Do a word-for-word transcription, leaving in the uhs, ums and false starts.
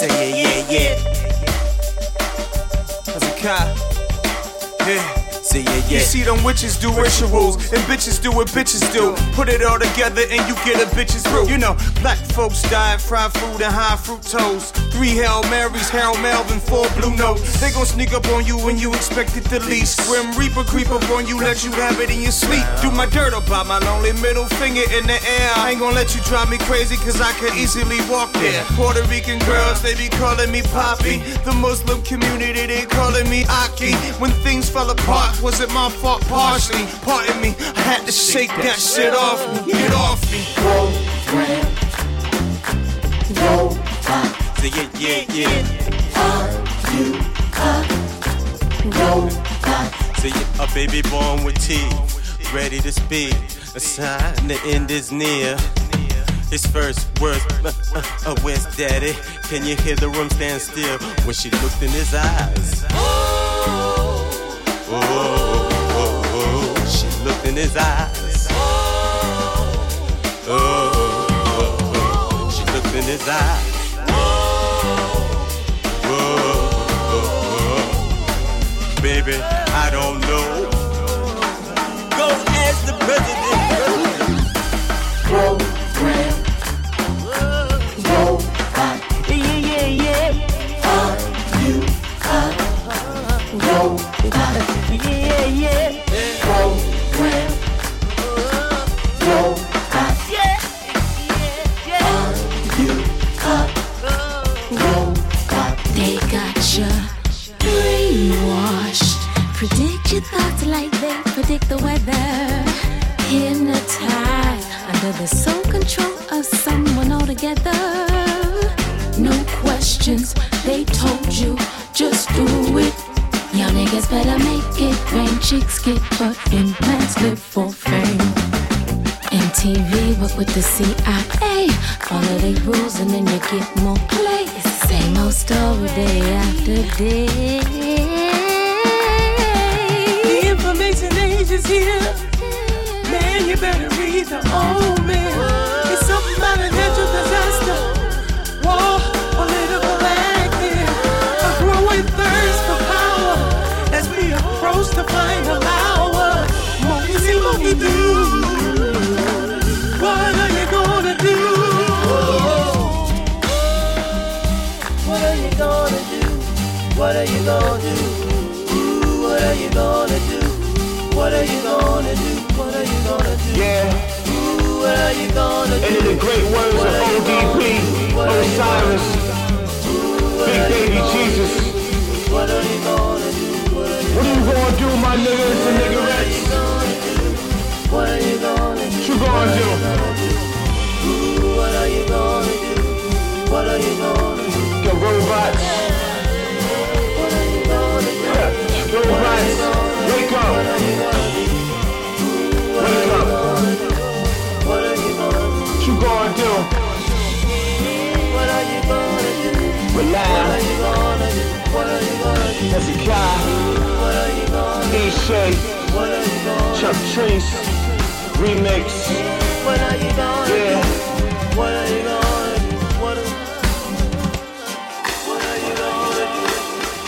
Say yeah, yeah, yeah. Hezekiah. Yeah. Say yeah, yeah. You see them witches do rituals, and bitches do what bitches do. Put it all together and you get a bitch's brew. You know, black folks diet fried food and high fructose. Three Hail Marys, Harold Melvin, four Blue Notes. They gon' sneak up on you when you expect it the least. Grim Reaper creep up on you, let you have it in your sleep. Do my dirt about my lonely middle finger in the air. I ain't gon' let you drive me crazy, cause I could easily walk there. Puerto Rican girls, they be calling me Poppy. The Muslim community, they calling me Aki. When things fell apart, was it my fault? Partially, pardon me, I had to shake that shit off me. Get off me. Program. Robot. Say yeah, yeah, yeah. Are you a robot? Say yeah, a baby born with teeth, ready to speak. A sign the end is near. His first words, uh, uh, uh, where's daddy? Can you hear the room stand still when she looked in his eyes? Oh, oh, oh, oh. She looked in his eyes. Oh, oh, oh, oh. She looked in his eyes. Baby, I don't know. Go ask the president. Program. Robot. Yeah, yeah, yeah. Are you a robot? Yeah, yeah. Program. Robot. Yeah, yeah. Are you a robot? They got you brainwashed. Predict your thoughts like they predict the weather. Hypnotized under the sole control of someone altogether. No questions, they told you, just do it. Y'all niggas better make it rain. Chicks get butt implants, live for fame. M T V, work with the C I A. Follow their rules and then you get more play. It's the same old story day after day. The information age is here. Man, you better read the old man. It's something about a natural disaster. War, political active. A growing thirst for power as we approach the final hour. Won't see what we do. What are you gonna do? What are you gonna do? What are you gonna do? Ooh, what are you gonna do? What are you gonna do? What are you gonna do? Yeah. Ooh, what are you gonna do? And in the great words of O D P, Osiris, Big Baby Jesus. What are you gonna do? What are you What are you gonna do, my niggas and niggerettes? What are you gonna do? What you gonna do? Ooh, what are you gonna do? What are you gonna do? Get robots. What are you gonna do? Robots, wake up. Wake up. What are you gonna do? What you gonna do? What are you gonna do? Relax. What are you gonna do? What are you gonna do? Hezekiah, What are you gonna do? E-Shay, What are you gonna do? Chuck Trace, Remix. What are you gonna Yeah. do? What are